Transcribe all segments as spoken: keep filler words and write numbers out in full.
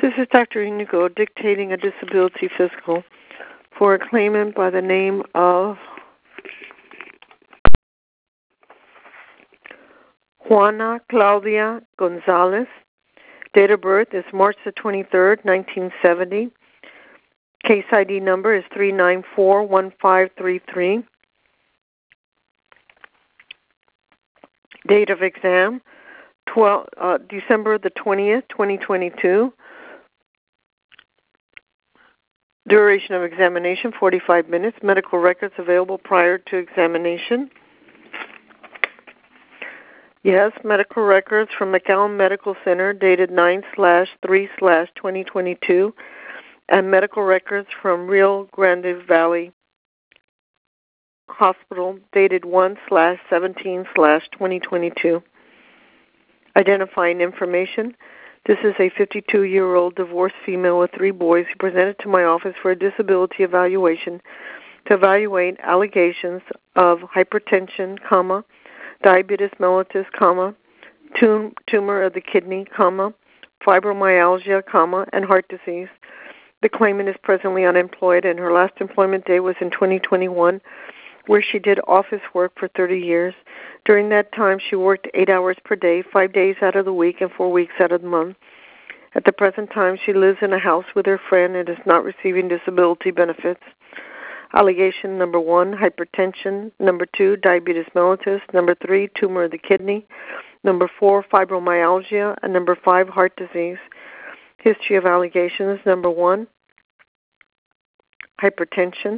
This is Doctor Inigo dictating a disability physical for a claimant by the name of Juana Claudia Gonzalez. Date of birth is March the twenty-third, nineteen seventy. Case I D number is three nine four one five three three. Date of exam, twelve, uh, December the twentieth, twenty twenty-two. Duration of examination, forty-five minutes. Medical records available prior to examination. Yes, medical records from McAllen Medical Center dated nine slash three slash twenty twenty-two, and medical records from Rio Grande Valley Hospital dated one slash seventeen slash twenty twenty-two. Identifying information. This is a fifty-two-year-old divorced female with three boys who presented to my office for a disability evaluation to evaluate allegations of hypertension, comma, diabetes mellitus, comma, tum- tumor of the kidney, comma, fibromyalgia, comma, and heart disease. The claimant is presently unemployed, and her last employment day was in twenty twenty-one, where she did office work for thirty years. During that time, she worked eight hours per day, five days out of the week, and four weeks out of the month. At the present time, she lives in a house with her friend and is not receiving disability benefits. Allegation number one, hypertension. Number two, diabetes mellitus. Number three, tumor of the kidney. Number four, fibromyalgia. And number five, heart disease. History of allegations. Number one, hypertension.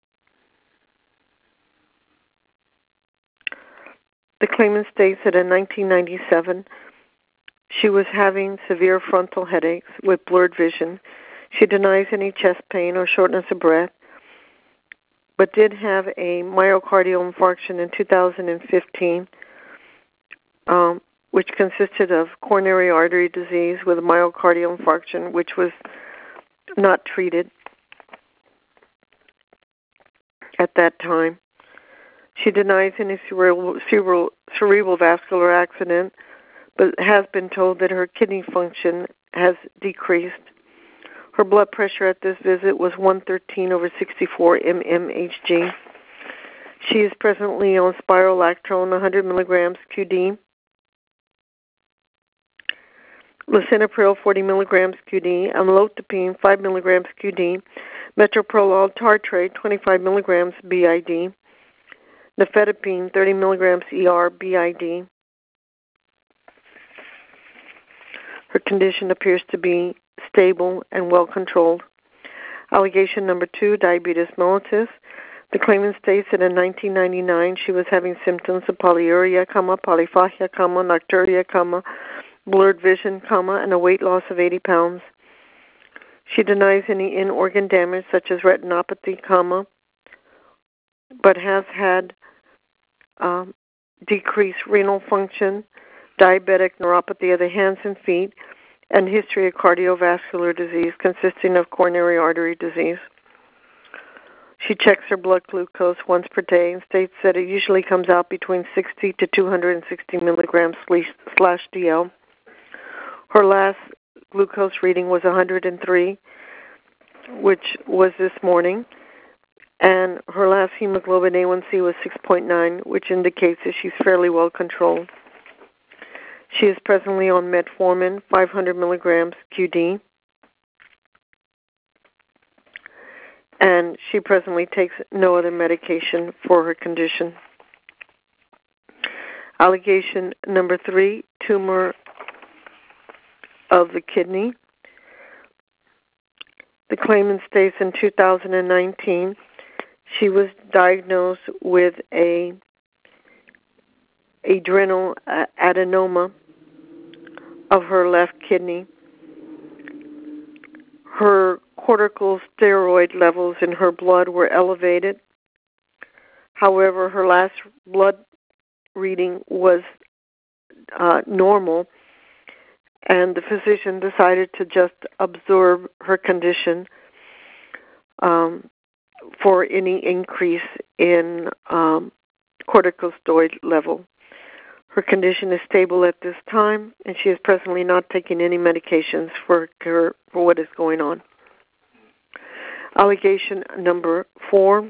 The claimant states that in nineteen ninety-seven, she was having severe frontal headaches with blurred vision. She denies any chest pain or shortness of breath, but did have a myocardial infarction in two thousand fifteen, um, which consisted of coronary artery disease with a myocardial infarction, which was not treated at that time. She denies any cerebral, cerebral, cerebral vascular accident, but has been told that her kidney function has decreased. Her blood pressure at this visit was one thirteen over sixty-four mmHg. She is presently on spirolactone, one hundred milligrams Q D, lisinopril, forty milligrams Q D, amlodipine, five milligrams Q D, metoprolol tartrate, twenty-five milligrams B I D, nifedipine, thirty milligrams E R B I D. Her condition appears to be stable and well controlled. Allegation number two, diabetes mellitus. The claimant states that in nineteen ninety-nine she was having symptoms of polyuria, comma, polyphagia, comma, nocturia, comma, blurred vision, comma, and a weight loss of eighty pounds. She denies any in-organ damage such as retinopathy, comma, but has had um, decreased renal function, diabetic neuropathy of the hands and feet, and history of cardiovascular disease consisting of coronary artery disease. She checks her blood glucose once per day and states that it usually comes out between sixty to two hundred sixty milligrams slash D L. Her last glucose reading was one hundred three, which was this morning, and her last hemoglobin A one C was six point nine, which indicates that she's fairly well controlled. She is presently on metformin, five hundred milligrams Q D, and she presently takes no other medication for her condition. Allegation number three, tumor of the kidney. The claimant states in two thousand nineteen she was diagnosed with a adrenal adenoma of her left kidney. Her corticosteroid levels in her blood were elevated. However, her last blood reading was uh, normal, and the physician decided to just observe her condition um, for any increase in um, corticosteroid level. Her condition is stable at this time, and she is presently not taking any medications for her, for what is going on. Allegation number four,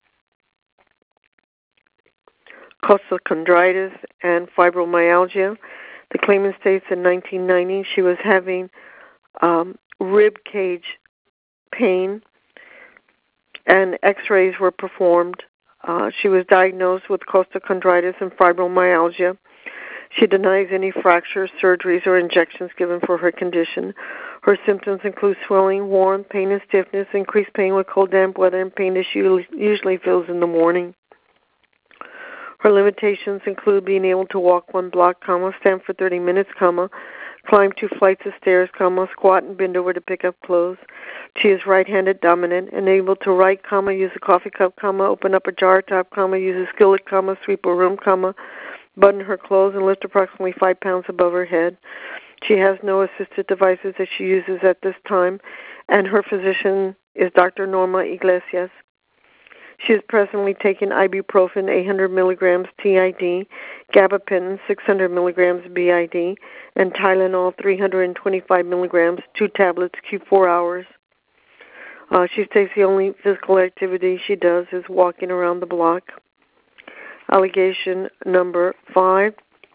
costochondritis and fibromyalgia. The claimant states in nineteen ninety she was having um, rib cage pain, and x-rays were performed. Uh, she was diagnosed with costochondritis and fibromyalgia. She denies any fractures, surgeries, or injections given for her condition. Her symptoms include swelling, warmth, pain and stiffness, increased pain with cold, damp weather, and pain that she usually feels in the morning. Her limitations include being able to walk one block, comma, stand for thirty minutes, comma, climb two flights of stairs, comma, squat and bend over to pick up clothes. She is right-handed dominant and able to write, comma, use a coffee cup, comma, open up a jar top, comma, use a skillet, comma, sweep a room, comma, button her clothes and lift approximately five pounds above her head. She has no assisted devices that she uses at this time, and her physician is Doctor Norma Iglesias. She is presently taking ibuprofen eight hundred milligrams T I D, gabapentin six hundred milligrams B I D, and Tylenol three hundred twenty-five milligrams, two tablets, Q four hours. Uh, she states the only physical activity she does is walking around the block. Allegation number five,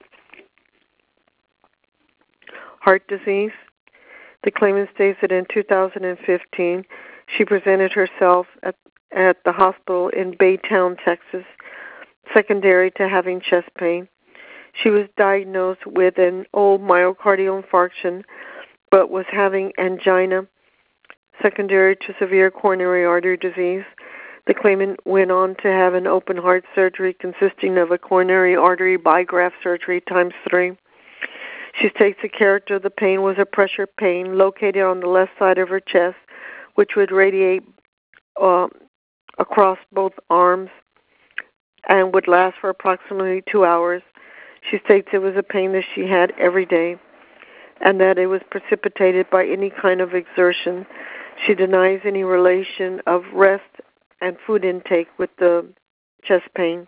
heart disease. The claimant states that in two thousand fifteen, she presented herself at, at the hospital in Baytown, Texas, secondary to having chest pain. She was diagnosed with an old myocardial infarction, but was having angina, secondary to severe coronary artery disease. The claimant went on to have an open heart surgery consisting of a coronary artery bigraft surgery times three. She states the character of the pain was a pressure pain located on the left side of her chest, which would radiate uh, across both arms and would last for approximately two hours. She states it was a pain that she had every day and that it was precipitated by any kind of exertion. She denies any relation of rest and food intake with the chest pain.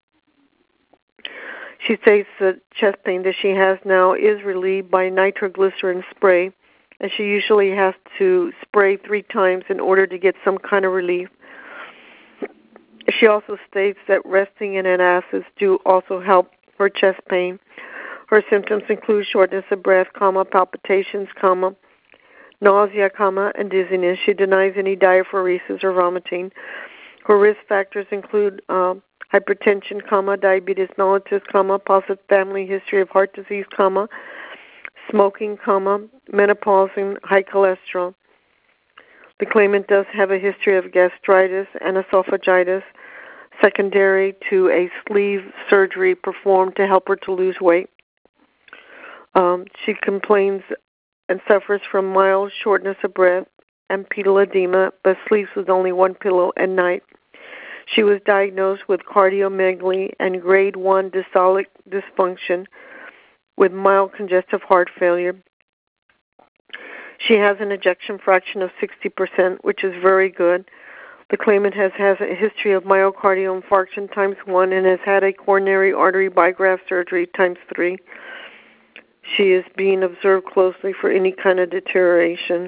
She states the chest pain that she has now is relieved by nitroglycerin spray, and she usually has to spray three times in order to get some kind of relief. She also states that resting in antacids do also help her chest pain. Her symptoms include shortness of breath, comma, palpitations, comma, nausea, comma, and dizziness. She denies any diaphoresis or vomiting. Her risk factors include uh, hypertension, comma, diabetes mellitus, comma, positive family history of heart disease, comma, smoking, comma, menopause, and high cholesterol. The claimant does have a history of gastritis and esophagitis, secondary to a sleeve surgery performed to help her to lose weight. Um, she complains and suffers from mild shortness of breath and pedal edema, but sleeps with only one pillow at night. She was diagnosed with cardiomegaly and grade one systolic dysfunction with mild congestive heart failure. She has an ejection fraction of sixty percent, which is very good. The claimant has, has a history of myocardial infarction times one and has had a coronary artery bigraft surgery times three. She is being observed closely for any kind of deterioration.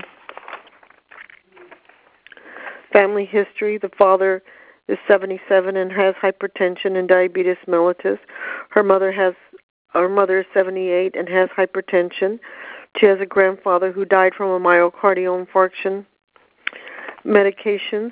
Family history: the father is seventy-seven and has hypertension and diabetes mellitus. Her mother has her mother is seventy-eight and has hypertension. She has a grandfather who died from a myocardial infarction. Medications: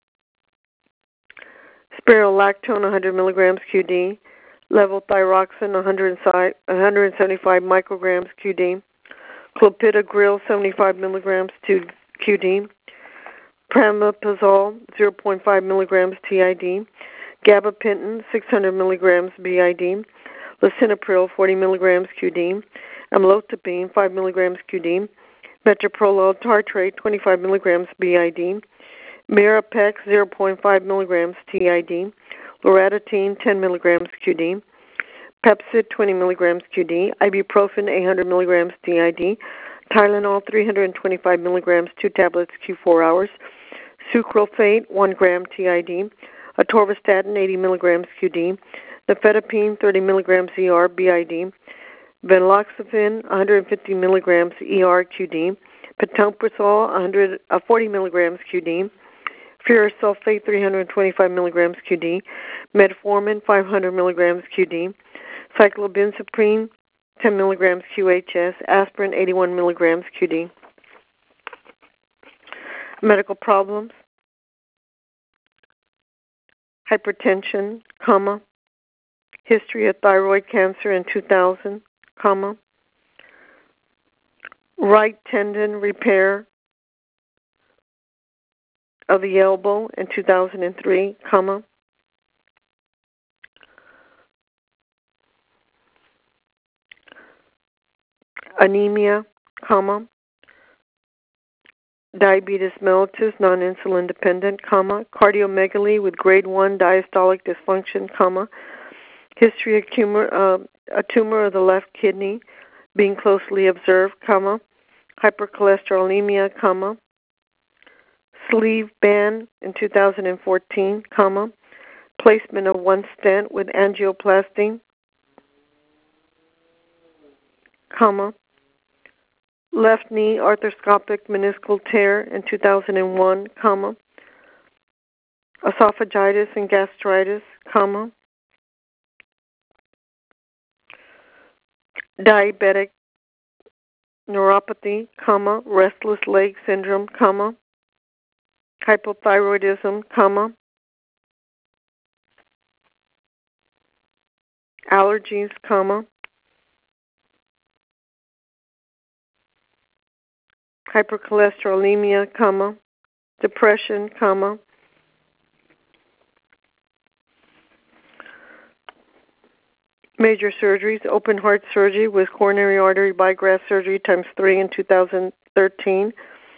spironolactone one hundred milligrams Q D, levothyroxine one hundred seventy-five micrograms Q D, clopidogrel seventy-five milligrams Q D, pramiprazole zero point five milligrams T I D, gabapentin six hundred milligrams B I D, lisinopril forty milligrams Q D, amlodipine five milligrams Q D, metoprolol tartrate twenty-five milligrams B I D, Mirapex zero point five milligrams T I D, loratadine ten milligrams Q D, Pepcid twenty milligrams Q D, ibuprofen eight hundred milligrams T I D, Tylenol three hundred twenty-five milligrams, two tablets Q four hours, sucralfate one gram T I D, atorvastatin eighty milligrams Q D, Nifedipine, thirty milligrams E R B I D. Venlafaxine, one hundred fifty milligrams E R Q D. Pantoprazole, one hundred, uh, forty milligrams Q D. Ferrous sulfate, three hundred twenty-five milligrams Q D. Metformin, five hundred milligrams Q D. Cyclobenzaprine, ten milligrams Q H S. Aspirin, eighty-one milligrams Q D. Medical problems: hypertension, comma, history of thyroid cancer in two thousand, comma, right tendon repair of the elbow in two thousand three, comma, anemia, comma, diabetes mellitus, non-insulin dependent, comma, cardiomegaly with grade one diastolic dysfunction, comma, history of tumor, uh, a tumor of the left kidney being closely observed, comma, hypercholesterolemia, comma, sleeve band in two thousand fourteen, comma, placement of one stent with angioplasty, comma, left knee arthroscopic meniscal tear in two thousand one, comma, esophagitis and gastritis, comma, diabetic neuropathy, comma, restless leg syndrome, comma, hypothyroidism, comma, allergies, comma, hypercholesterolemia, comma, depression, comma, major surgeries, open heart surgery with coronary artery bygraft surgery times three in two thousand thirteen.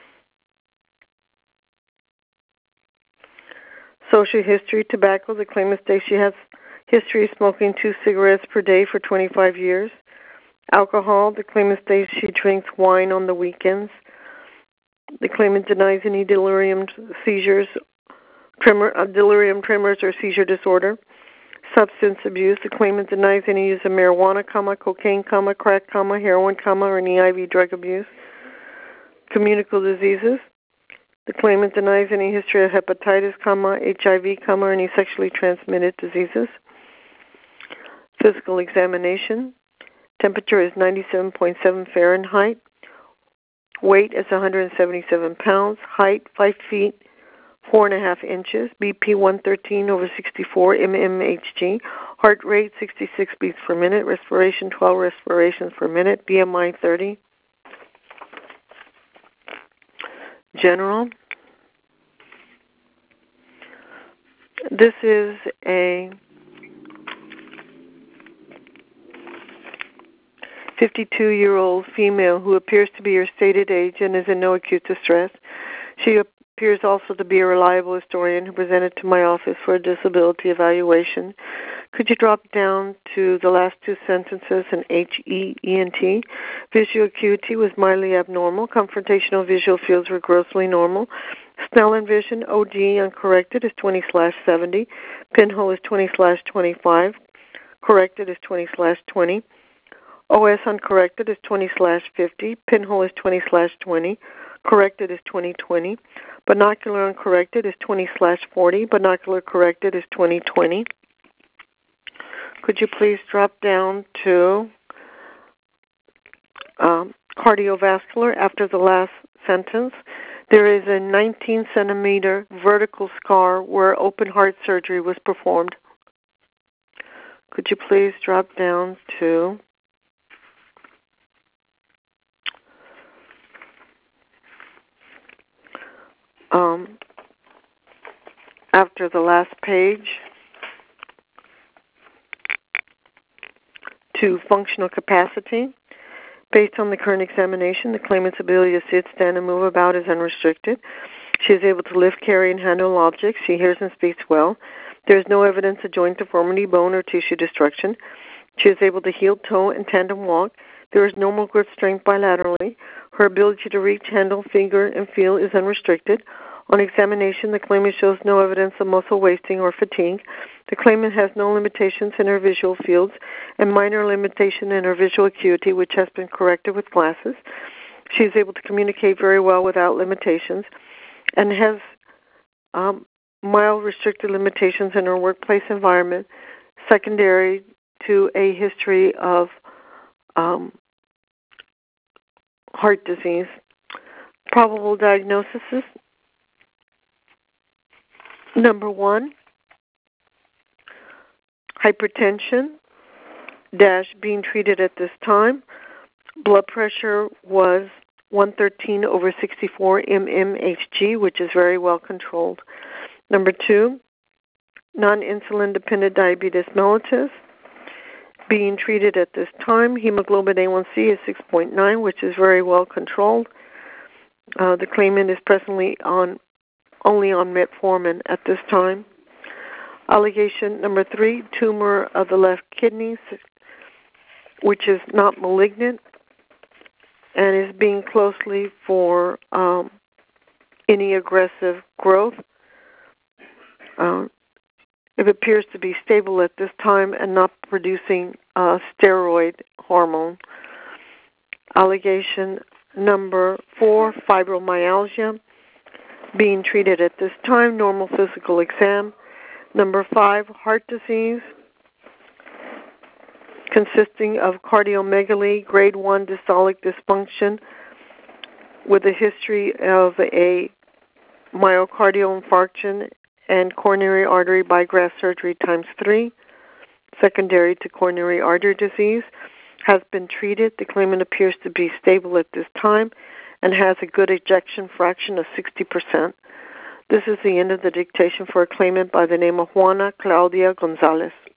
Social history, tobacco. The claimant states she has history of smoking two cigarettes per day for twenty-five years. Alcohol. The claimant states she drinks wine on the weekends. The claimant denies any delirium seizures, tremor, uh, delirium tremors, or seizure disorder. Substance abuse. The claimant denies any use of marijuana, comma, cocaine, comma, crack, comma, heroin, comma, or any I V drug abuse. Communicable diseases. The claimant denies any history of hepatitis, comma, H I V, comma, or any sexually transmitted diseases. Physical examination. Temperature is ninety-seven point seven Fahrenheit. Weight is one hundred seventy-seven pounds. Height, five feet, four and a half inches. B P one thirteen over sixty-four M M H G. Heart rate, sixty-six beats per minute. Respiration, twelve respirations per minute. B M I, thirty. General. This is a fifty-two-year-old female who appears to be her stated age and is in no acute distress. She appears also to be a reliable historian who presented to my office for a disability evaluation. Could you drop down to the last two sentences in H E E N T? Visual acuity was mildly abnormal. Confrontational visual fields were grossly normal. Snellen vision, O D uncorrected, is twenty slash seventy. Pinhole is twenty slash twenty-five. Corrected is twenty slash twenty. O S uncorrected is twenty slash fifty. Pinhole is twenty slash twenty. Corrected is twenty twenty. Binocular uncorrected is twenty slash forty. Binocular corrected is twenty twenty. Could you please drop down to um, cardiovascular after the last sentence? There is a nineteen centimeter vertical scar where open heart surgery was performed. Could you please drop down to um, after the last page to functional capacity? Based on the current examination, the claimant's ability to sit, stand, and move about is unrestricted. She is able to lift, carry, and handle objects. She hears and speaks well. There is no evidence of joint deformity, bone, or tissue destruction. She is able to heel, toe, and tandem walk. There is normal grip strength bilaterally. Her ability to reach, handle, finger, and feel is unrestricted. On examination, the claimant shows no evidence of muscle wasting or fatigue. The claimant has no limitations in her visual fields and minor limitation in her visual acuity, which has been corrected with glasses. She is able to communicate very well without limitations and has um, mild restricted limitations in her workplace environment, secondary to a history of um, heart disease. Probable diagnoses. Number one, hypertension, dash, being treated at this time. Blood pressure was one thirteen over sixty-four mmHg, which is very well controlled. Number two, non-insulin dependent diabetes mellitus, being treated at this time. Hemoglobin A one C is six point nine, which is very well controlled. Uh, the claimant is presently on only on metformin at this time. Allegation number three, tumor of the left kidney, which is not malignant and is being closely for um, any aggressive growth. Um, it appears to be stable at this time and not producing uh, steroid hormone. Allegation number four, fibromyalgia, being treated at this time, normal physical exam. Number five, heart disease, consisting of cardiomegaly, grade one systolic dysfunction, with a history of a myocardial infarction and coronary artery bypass surgery times three, secondary to coronary artery disease, has been treated. The claimant appears to be stable at this time and has a good ejection fraction of sixty percent. This is the end of the dictation for a claimant by the name of Juana Claudia Gonzalez.